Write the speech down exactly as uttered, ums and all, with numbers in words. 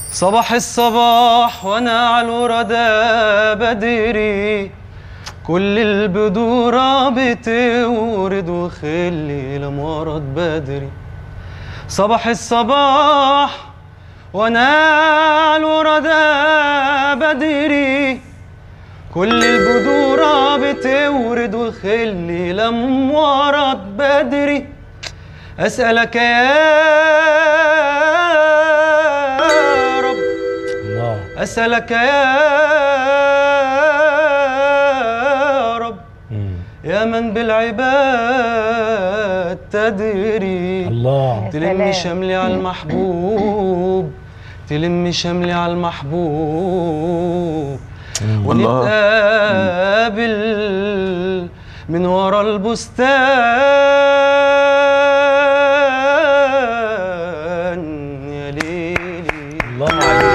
صباح الصباح وانا على الوردة بدري، كل البدورة بتورد وخلي لم ورد بدري. صباح الصباح وانا على الوردة بدري، كل البدورة بتورد وخلي لم ورد بدري. أسألك يا رب، أسألك يا رب، يا من بالعباد تدري. الله تلمي شملي على المحبوب، تلمي شملي على المحبوب، ونتقابل من ورا البستان يا ليلي. الله عليك.